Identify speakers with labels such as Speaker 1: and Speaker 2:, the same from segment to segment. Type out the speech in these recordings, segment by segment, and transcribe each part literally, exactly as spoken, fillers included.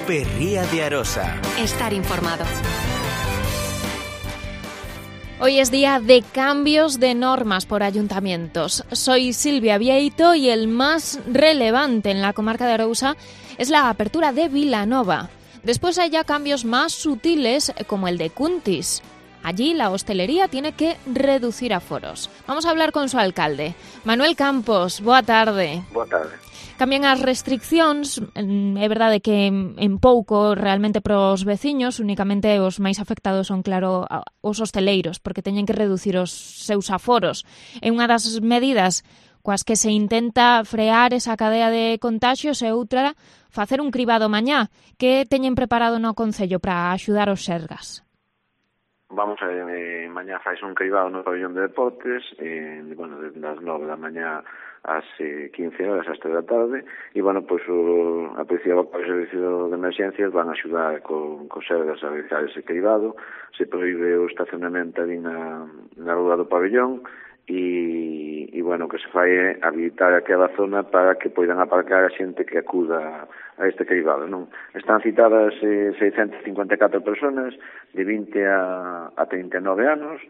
Speaker 1: Ferría de Arosa.
Speaker 2: Estar informado.
Speaker 3: Hoy es día de cambios de normas por ayuntamientos. Soy Silvia Vieito y el más relevante en la comarca de Arousa es la apertura de Vilanova. Después hay ya cambios más sutiles como el de Cuntis. Allí la hostelería tiene que reducir aforos. Vamos a hablar con su alcalde, Manuel Campos. Boa tarde.
Speaker 4: Boa tarde.
Speaker 3: Cambian as restriccións, é verdade que en pouco realmente pros veciños, únicamente os máis afectados son, claro, os hosteleiros, porque teñen que reducir os seus aforos. É unha das medidas coas que se intenta frear esa cadea de contaxios e outra facer un cribado mañá. Que teñen preparado no Concello para axudar os Sergas?
Speaker 4: Vamos a ver, eh, mañá fais un cribado no pabellón de deportes, eh, bueno, desde as nove da mañá ás eh, quince horas hasta da tarde, e, bueno, pois o, a Policía Local e o Servicio de Emergencias van a axudar con, con Sergas a realizar ese cribado. Se proíbe o estacionamento ali na, na rúa do pabellón, e, e, bueno, que se fai é habilitar aquela zona para que poidan aparcar a xente que acuda a este cribado, non? Están citadas eh, seiscentas cincuenta e catro personas de vinte a, a trinta e nove anos,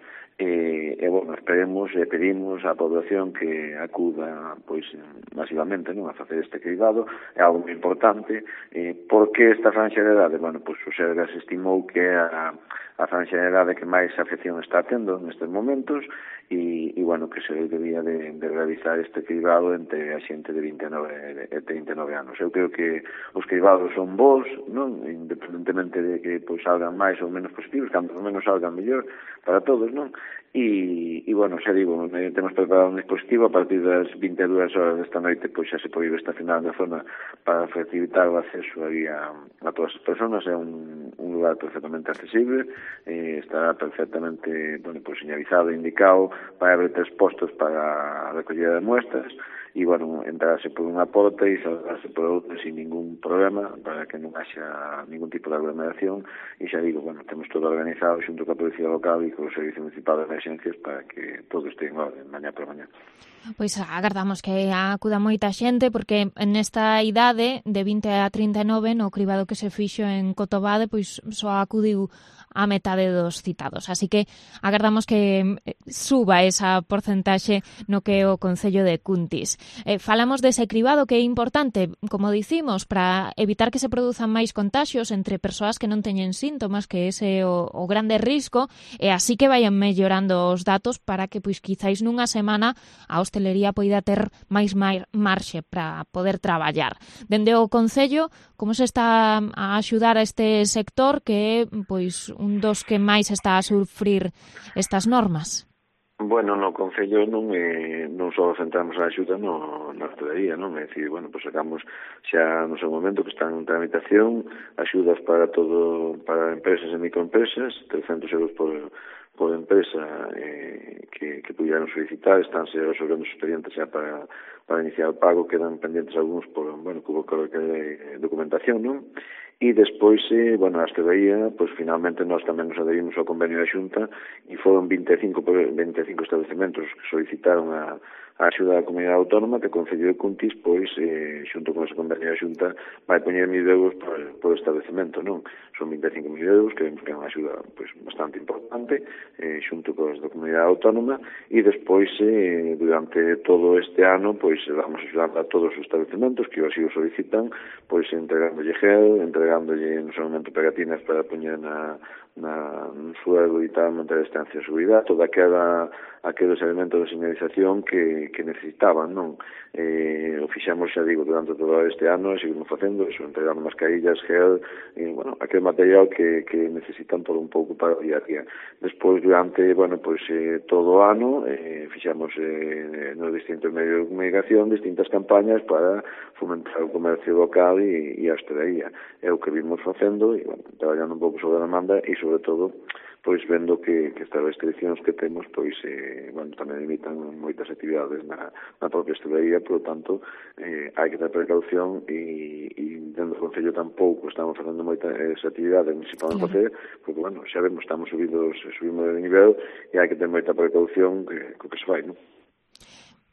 Speaker 4: e, e bueno, esperemos e pedimos á población que acuda pois masivamente, non, a facer este cribado. É algo moi importante. Eh, por que esta franxa de idade? Bueno, pois o Sergas estimou que a, a franxa de idade que máis afección está tendo nestes momentos, e, e bueno, que se debía de, de realizar este cribado entre a xente de vinte e nove e trinta e nove anos. Eu creo que os cribados son bons, non? Independentemente de que pois salgan máis ou menos positivos, cando menos salgan mellor para todos, non? E, e bueno, xa digo, temos preparado un dispositivo a partir das vinte e dúas horas desta noite, pois xa se pode estacionar na zona para facilitar o acceso aí a, a todas as personas. É un, un lugar perfectamente accesible, eh, está perfectamente, bueno, pois señalizado e indicado, para haber tres postos para a recollida de muestras, e, bueno, entrarse por unha porta e salgarse por outra sin ningún problema, para que non haxa ningún tipo de aglomeración. E xa digo, bueno, temos todo organizado xunto coa Policía Local e co Servicio Municipal de Emergencias para que todo este en orden mañá por mañá.
Speaker 3: Pois agardamos que acuda moita xente, porque nesta idade de vinte a trinta e nove, no cribado que se fixo en Cotobade, pois só acudiu a metade dos citados. Así que agardamos que suba esa porcentaxe no que é o Concello de Cuntis. Eh, falamos dese cribado que é importante, como dicimos, para evitar que se produzan máis contaxios entre persoas que non teñen síntomas, que ese é o, o grande risco, e así que vayan mellorando os datos para que, pois, quizáis nunha semana a hostelería poida ter máis marxe para poder traballar. Dende o Concello, como se está a axudar a este sector que é, pois, un dos que máis está a sufrir estas normas?
Speaker 4: Bueno, no Concello non eh, non só centramos a axuda no, na hostelería, non? É dicir, bueno, pois sacamos xa no seu momento que están en tramitación axudas para todo, para empresas e microempresas, trescentos euros por por empresa eh, que, que pudieran solicitar, estánse resolvendo os expedientes xa para, para iniciar o pago, quedan pendientes algúns por, bueno, que hubo que de documentación, non? E despois, eh, bueno, a hostelería, pois finalmente nós tamén nos adherimos ao convenio da Xunta e foron vinte e cinco, vinte e cinco establecementos que solicitaron a, a axuda da Comunidade Autónoma, que o Concello de Cuntis, pois, eh, xunto con ese convenio da Xunta, vai poñer mil euros por, por establecemento, non? Son vinte e cinco mil euros, que vemos que é unha axuda pois, bastante importante, eh, xunto con as da Comunidade Autónoma, e despois, eh, durante todo este ano, pois, vamos a axudar a todos os establecementos que así o solicitan, pois, entregándolle gel, entregándolle, no seu momento, pegatinas para poñer na, na, no suelo e tal, manter a distancia de seguridade, toda aquela aqueles elementos de señalización que, que necesitaban, non? Eh, o fixamos, xa digo, durante todo este ano, e seguimos facendo eso, entregando mascarillas, gel, e, bueno, aquel material que, que necesitan por un pouco para o día a día. Despois, durante, bueno, pois, eh, todo o ano, eh, fixamos eh, nos distintos medios de comunicación distintas campañas para fomentar o comercio local e, e a hostelería. É o que vimos facendo, e, bueno, traballando un pouco sobre a demanda e, sobre todo, pois vendo que, que estas restriccións que temos, pois, eh, bueno, tamén limitan moitas actividades na, na propia hostelería, por lo tanto, eh, hai que ter precaución e, e dentro do Concello tampouco estamos facendo moitas actividades que se poden facer, porque, bueno, xa vemos, estamos subindo, subimos de nivel e hai que ter moita precaución que, que se fai, non?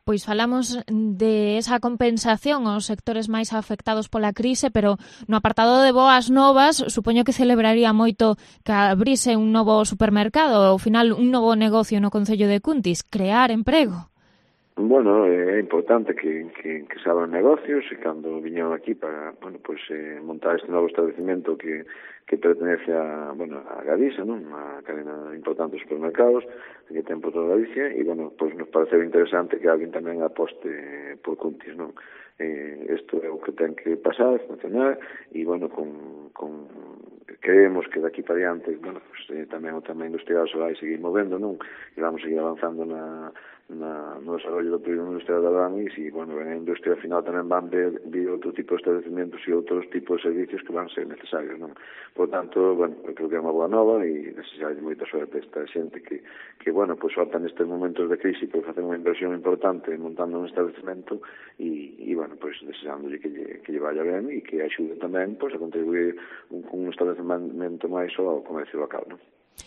Speaker 3: Pois falamos de esa compensación aos sectores máis afectados pola crise, pero no apartado de boas novas, supoño que celebraría moito que abrise un novo supermercado, ao final un novo negocio no concello de Cuntis, crear emprego.
Speaker 4: Bueno, é importante que, que, que se abran negocios e cando viñeron aquí para, bueno, pues, eh, montar este novo establecimento que, que pertenece a, bueno, a Galicia, non? Unha cadena importante de supermercados que ten por toda Galicia e, bueno, pues nos pareceu interesante que alguén tamén aposte por Cuntis, non? Eh, isto é o que ten que pasar, funcionar e, bueno, con, con creemos que daqui para diante, bueno, pues, eh, tamén o tema industrial se vai seguir movendo, non? E vamos seguir avanzando na Na, no desarrollo do período industrial da Banis e, bueno, en a industria ao final tamén van ver, ver outro tipo de estabelecimentos e outros tipos de servicios que van ser necesarios, non? Por tanto, bueno, eu creo que é unha boa nova e desearlle moita suerte a esta xente que, que bueno, pues solta nestes momentos de crise por facer unha inversión importante montando un establecimento e, e bueno, pues deseándolle que lle, que lle vaya ben e que axude tamén, pues, a contribuir un, un establecimento máis ao comercio local, non?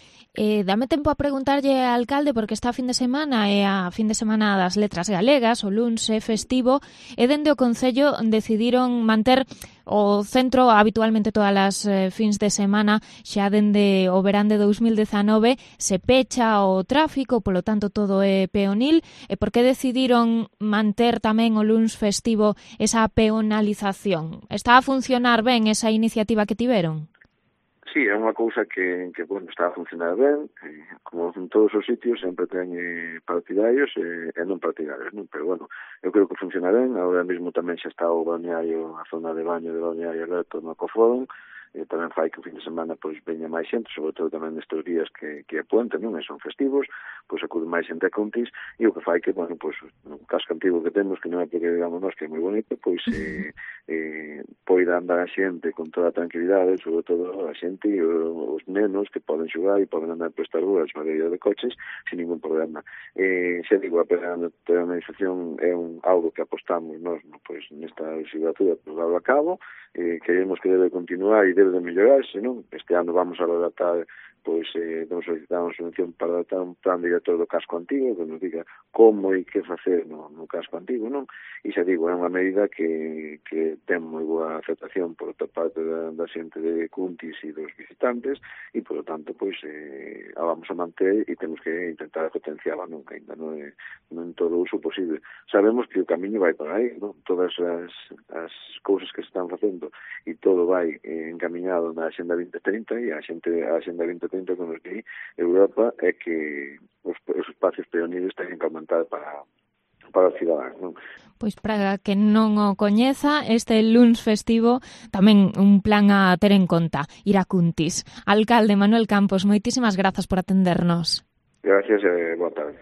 Speaker 3: Eh, dame tempo a preguntarlle ao alcalde porque esta fin de semana é a fin de semana das letras galegas, o luns é festivo e dende o Concello decidiron manter o centro habitualmente todas as eh, fins de semana xa dende o verán de dous mil dezanove se pecha o tráfico, polo tanto todo é peonil. E por que decidiron manter tamén o luns festivo esa peonalización? Está a funcionar ben esa iniciativa que tiveron?
Speaker 4: Sí, é unha cousa que, que bueno, está a funcionar ben, eh, como en todos os sitios sempre ten eh, partidarios e, e non partidarios, non? Pero bueno, eu creo que funciona ben, agora mesmo tamén xa está o balneario, a zona de baño de balneario aberto no Cofodon, e tamén fai que o fin de semana pois veña máis xente, sobre todo tamén nestes días que, que é puente, non? E son festivos, pois acude máis xente a Cuntis, e o que fai que, bueno, pois no casco antigo que temos, que non é porque digamos nós que é moi bonito, pois eh, eh, poida andar a xente con toda a tranquilidade, sobre todo a xente e os nenos que poden xogar e poden andar por estas ruas madeira de coches sin ningún problema. Eh, xa digo, a peonalización é un algo que apostamos nós, no, pois nesta legislatura por darlo a cabo, eh, creemos que debe continuar e debe de mellorarse, non? Este ano vamos a redactar, pois, eh, temos solicitado unha subvención para redactar un plan director do casco antigo que nos diga como e que facer no, no casco antigo, non? E xa digo, é unha medida que, que ten moi boa aceptación por outra parte da, da xente de Cuntis e dos visitantes e, por lo tanto, pois, eh, a vamos a manter e temos que intentar potenciarla nunca, ainda non é non todo o uso posible. Sabemos que o camiño vai para aí, non? Todas as, as cousas que se están facendo e todo vai eh, encaminhado na Axenda vinte trinta e a xente a Axenda vinte trinta con os que Europa é que os, os espacios peoniles teñen que aumentar para para os cidadáns, non?
Speaker 3: Pois para que non o coñeza, este luns festivo tamén un plan a ter en conta, ir a Cuntis. Alcalde Manuel Campos, moitísimas grazas por atendernos.
Speaker 4: Gracias e boa tarde.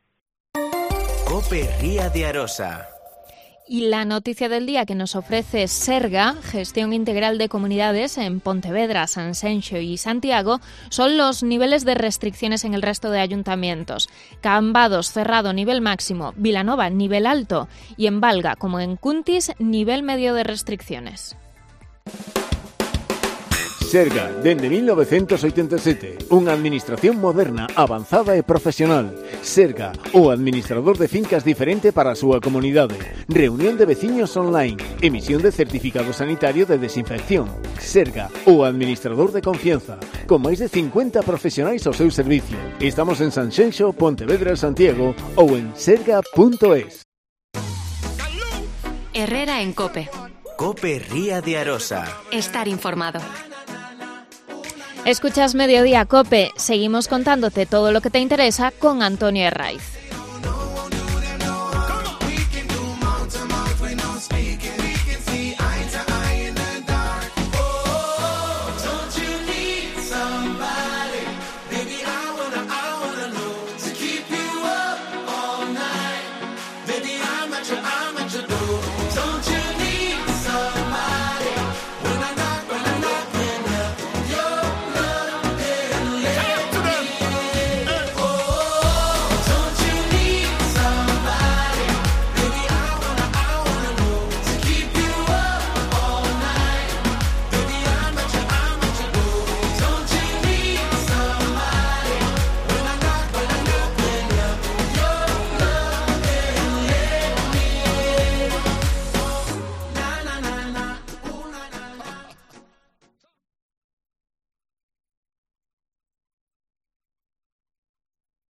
Speaker 1: COPE Ría de Arosa.
Speaker 3: Y la noticia del día que nos ofrece Serga, Gestión Integral de Comunidades en Pontevedra, Sanxenxo y Santiago, son los niveles de restricciones en el resto de ayuntamientos. Cambados, cerrado, nivel máximo; Vilanova, nivel alto; y en Valga, como en Cuntis, nivel medio de restricciones.
Speaker 2: Serga, dende mil novecentos oitenta e sete, unha administración moderna, avanzada e profesional. Serga, o administrador de fincas diferente para a súa comunidade. Reunión de veciños online. Emisión de certificado sanitario de desinfección. Serga, o administrador de confianza, con máis de cincuenta profesionais ao seu servicio. Estamos en Sanxenxo, Pontevedra, Santiago ou en serga punto es.
Speaker 5: Herrera en COPE.
Speaker 1: COPE Ría de Arosa.
Speaker 5: Estar informado.
Speaker 3: Escuchas Mediodía COPE. Seguimos contándote todo lo que te interesa con Antonio Herraiz.